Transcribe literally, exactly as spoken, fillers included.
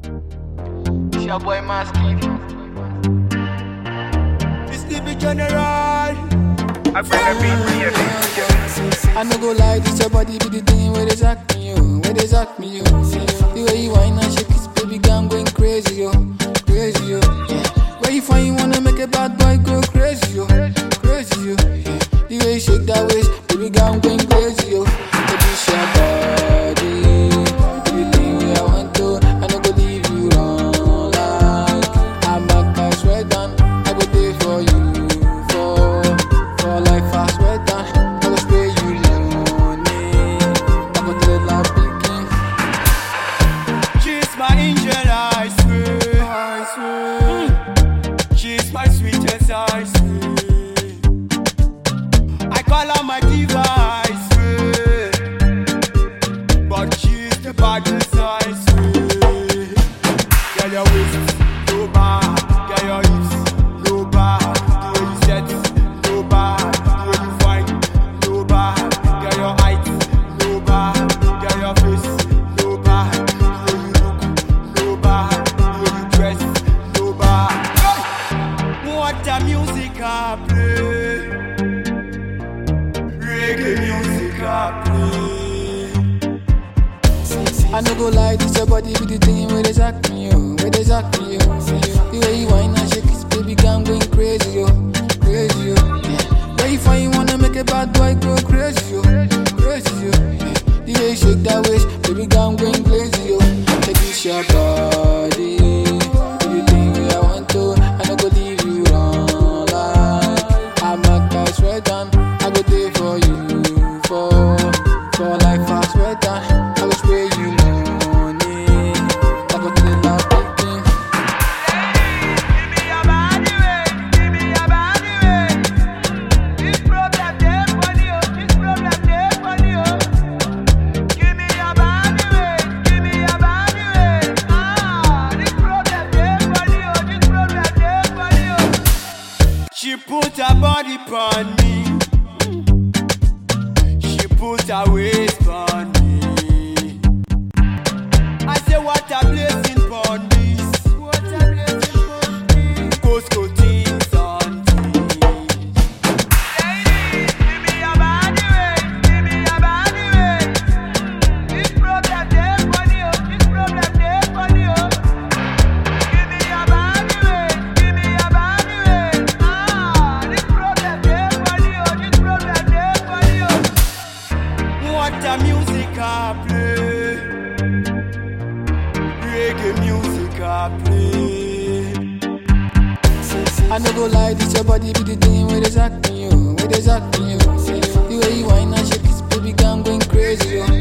It's your boy Masky. It's the big general. I bring a beat to your beat. I no go lie, this your body be the thing where they jack me, yo. Where they jack me, yo. The way you whine and shake this baby girl, I'm going crazy, yo. Crazy, yo. Yeah. Where you find you wanna make a bad boy go crazy, yo. Crazy, yo. Yeah. The way you shake that waist, baby girl, I'm going crazy, yo. Baby, it's your body. The thing where I want to, I no go leave you wrong. Like, I'm back, I swear down. I go there for you, for, for life, I swear down. I go spray you money. I go tell her picking. She's my angel, I swear. I swear. She's my sweetest, I swear. I call her my diva, I swear. But she's the baddest, I swear. Girl, your waist, no bad. Girl, your hips, no bad. The way you set, no bad. The way you find, no bad. Girl, your height, no bad. Girl, your face, no bad. The way you look, no bad. The way you dress, no bad. Hey! What a music I play. Reggae music I play. I no go lie, this your body be the thing where they jack me, yo. Where they jack me, yo. The way you whine and shake this baby girl, I'm going crazy, yo. Crazy, yo. Yeah. Where you find you wanna make a bad boy go crazy, yo. Crazy, yo. Yeah. The way you shake that waist, baby girl, I'm going crazy, yo. Take this your body. Do the thing where I want to, I no go leave you wrong. Like, I'm a guy, swear down. I go there for you, for, for life, I swear down. I go spray you money. I go tell her picking. Give me your body way, give me your body way. This problem dey funny, oh. This problem dey funny, oh. Give me your body way, give me your body way. Ah, this problem dey funny, oh. This problem dey funny, oh. She put her body on me. She put her waist on me. I say what a blessing for this. What a blessing for this. Costco things on things. Ladies, give me your body way. Give me your body way. This problem dey funny, oh. This problem dey funny, oh. Give me your body way. Give me your body way. Ah, this problem dey funny, oh. This problem dey funny, oh. What a music I play. Reggae music I play. I no go lie, this your body be the thing where they jack me, yo. Where they jack me, yo. The way you whine and shake this baby girl, I'm going crazy, yo.